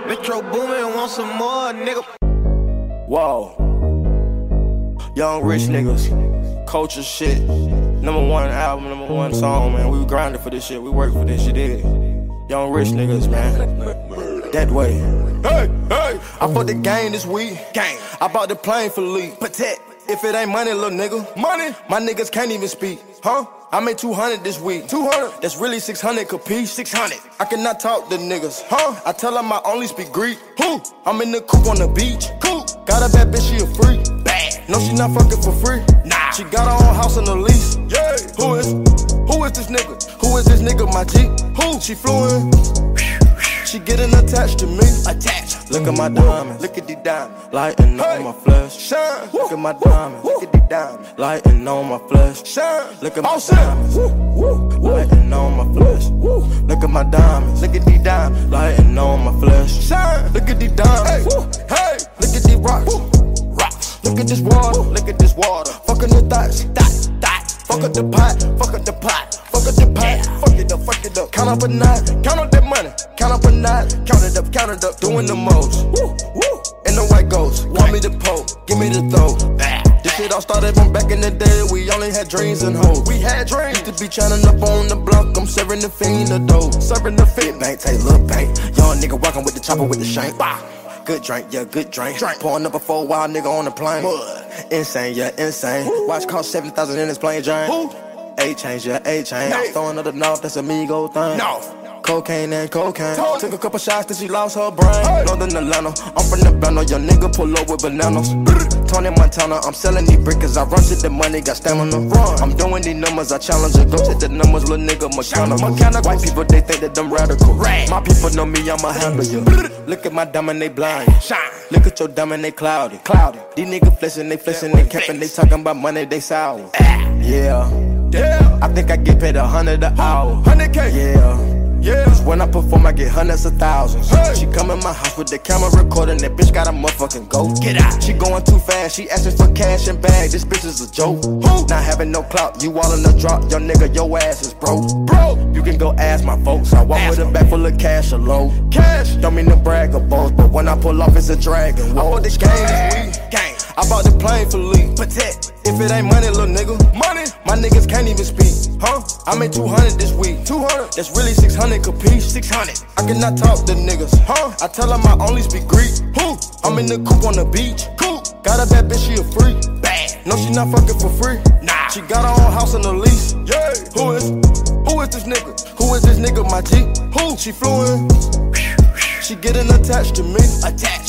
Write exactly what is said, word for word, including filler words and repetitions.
Metro Boomin, want some more, nigga. Whoa. Young rich niggas. Culture shit. Number one album, number one song, man. We grinding for this shit. We work for this shit, did. Young rich niggas, man. That way. Hey, hey. I bought the game this week. Game. I bought the plane for Lee. Protect. If it ain't money, little nigga. Money. My niggas can't even speak. Huh? I made two hundred this week. two hundred? That's really six hundred capiche. six hundred. I cannot talk to niggas. Huh? I tell them I only speak Greek. Who? I'm in the coupe on the beach. Cool. Got a bad bitch, she a freak. Bad. No, she not fucking for free. Nah. She got her own house on the lease. Yeah. Who is? Who is this nigga? Who is this nigga, my G? Who? She flew in. She getting attached to me. Attached. Look at my diamonds. Look at the diamonds. Lighting hey. On my flesh. Shine. Look at my diamonds. Look at the diamonds. Lighting on my flesh. Shine. Look at my oh, diamonds. Lighting on my flesh. Look at my diamonds. Look at the diamonds. Lighting on my flesh. Shine. Look at the diamonds. Hey. Hey. Look at the rocks. Rocks. Look at this water. Look at this water. Fucking the thoughts. Thoughts. Thoughts. Fuck up the pot. Fuck up the pot. Fuck up the pot. Fuck it up. Fuck it up. Count up a knot. Count up that money. Count up a knot. Count it up. Count it up. Doing the most. Woo. Woo. And the white ghost. Want me to poke. Give me the throw. This shit all started from back in the day. We only had dreams and hopes. We had dreams. Used to be trying up on the block. I'm serving the fiend the dough. Serving the fit bank. Take look bank. Young nigga walking with the chopper with the shank. Bah. Good drink, yeah, good drink. drink. Pouring up a four wild nigga on the plane. Mud. Insane, yeah, insane. Woo. Watch cost seventy thousand in this plane, Jane. A change, yeah, A change. No. Throwing up the north, that's a Migo thing. No. Cocaine and cocaine. Told Took a couple shots till she lost her brain. Hey. Northern Atlanta, I'm from the Bando. Your nigga pull up with bananas. Tony Montana, I'm selling these bricks cause I run to the money, got stamina. Run. I'm doing these numbers, I challenge it. Go check the numbers, little nigga, mechanical. mechanical. White people, they think that them radical. Right. My people know me, I'ma handle you. Look at my diamond, they blind. Shine. Look at your diamond, they cloudy. Cloudy. These niggas flexing, they flexing, they capping, they talking about money, they sour. Ah. Yeah. Yeah. I think I get paid a hundred an hour. Hundred K. Yeah. Yeah. Cause when I perform, I get hundreds of thousands. Hey. She come in my house with the camera recording. That bitch got a motherfucking go. Get out. She going too fast. She asking for cash and bag. This bitch is a joke. Who? Not having no clout. You all in the drop. Yo nigga, your ass is broke. Bro, you can go ask my folks. I walk ask with a bag full of cash alone. Cash. Don't mean to brag or boast, but when I pull off, it's a dragon. I bought this game this week. Gang. I bought the plane for Lee. Protect. If it ain't money, little nigga. Money. My niggas can't even speak. Huh? I made two hundred this week. two hundred. That's really six hundred capiche. six hundred. I cannot talk to niggas. Huh? I tell them I only speak Greek. Who? I'm in the coupe on the beach. Cool. Got a bad bitch, she a freak. Bad. No, she not fucking for free. Nah. She got her own house on the lease. Yeah. Who is? Who is this nigga? Who is this nigga, my G? Who? She flew in. She getting attached to me. Attached.